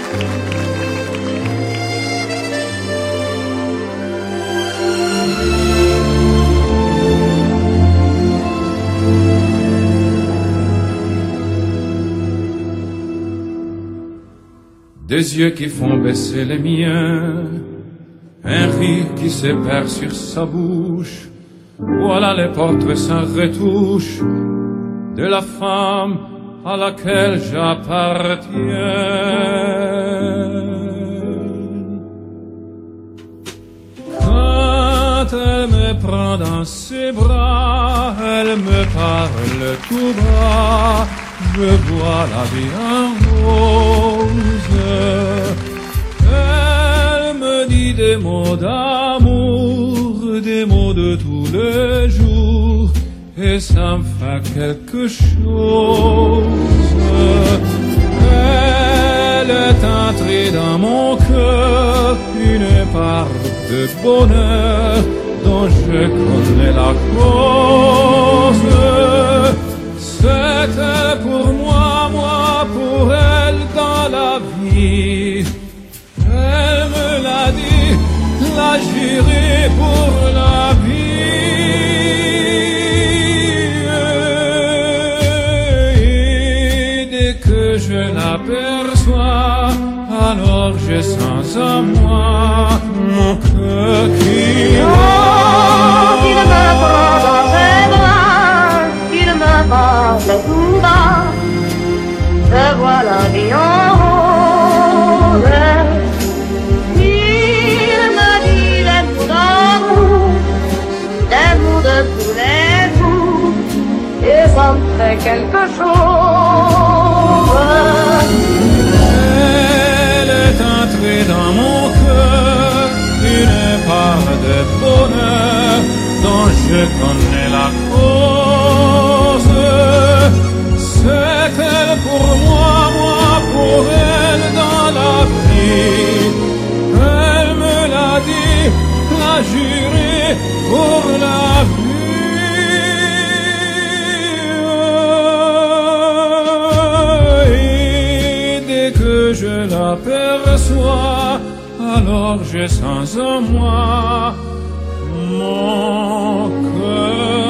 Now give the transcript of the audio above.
Des yeux qui font baisser les miens, un rire qui se perd sur sa bouche. Voilà les portraits sans retouche de la femme à laquelle j'appartiens. Quand elle me prend dans ses bras, elle me parle tout bas, je vois la vie en rose. Elle me dit des mots d'amour, des mots de tous les jours, et ça me fait quelque chose. Elle est entrée dans mon cœur, une part de bonheur dont je connais la cause. C'était pour moi, moi pour elle dans la vie. Elle me l'a dit, la juré pour la vie. Et dès que je l'aperçois, alors je sens en moi mon cœur qui bat. Il me prend dans ses bras, il me parle tout bas, je vois la vie en rose. Il me dit des mots d'amour, des mots de tous les jours, et ça me fait quelque chose. Elle est entrée dans mon cœur, une part de bonheur dont je connais la cause. C'est elle pour moi, moi pour elle dans la vie. Elle me l'a dit, l'a juré pour la vie. Et dès que je l'aperçois, alors je sens en moi mon cœur